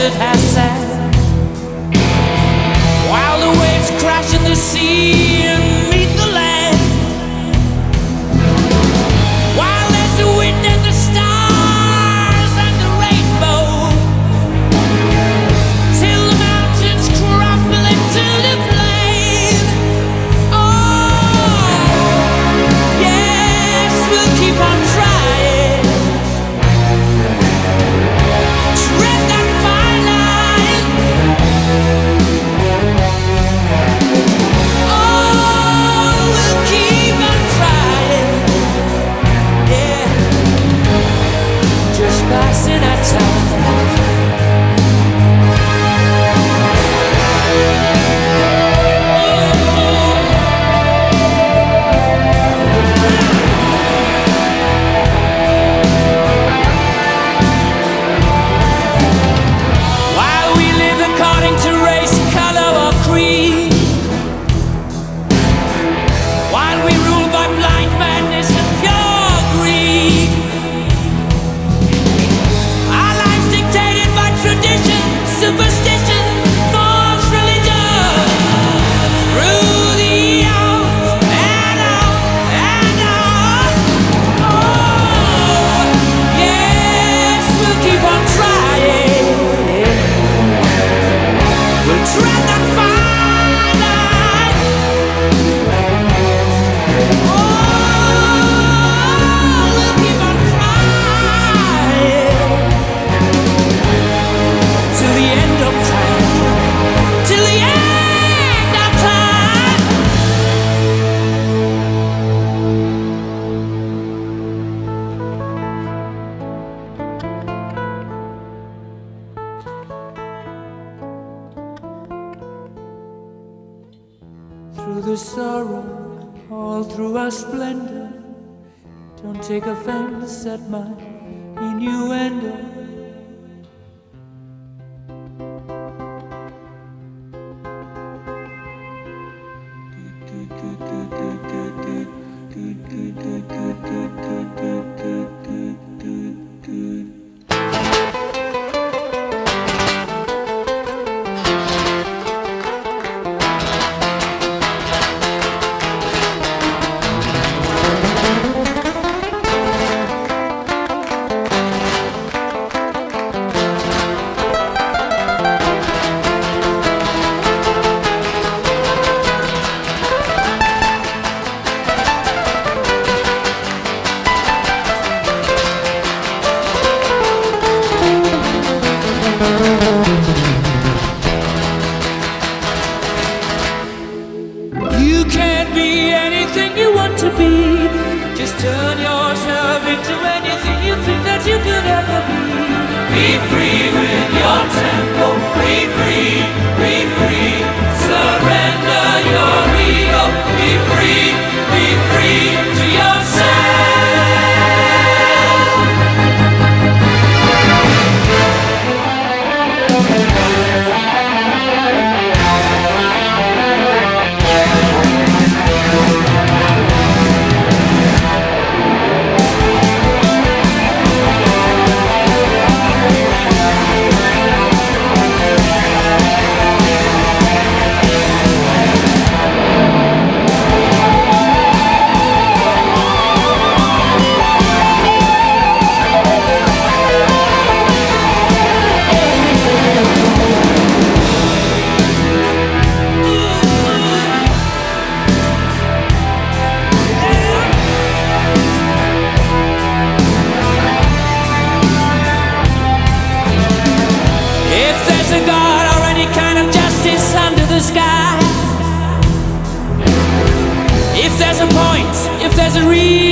desert has sand, while the waves crash in the sea and meet the land, while there's the wind and the stars and the rainbow, till the mountains crumble into the plain. Oh, yes, we'll keep on trying. Tread that fine line. Oh, we'll keep on trying. Yeah, just passing our time. While we live according to race, color or creed, while we rule by blind madness and pure greed, our lives dictated by tradition, superstition, false religion, through the hours and on and on. Oh, yes, we'll keep on trying. We'll tread that fine line. Oh, we'll keep on trying till the end of time, till the end of time. Through the sorrow, all through our splendor, don't take offense at my innuendo. You can't be anything you want to be. Just turn yourself into anything you think that you could ever be. Be free with your tempo. Be free, be free. Surrender your ego. Be free to yourself. Sky. If there's a point, if there's a reason,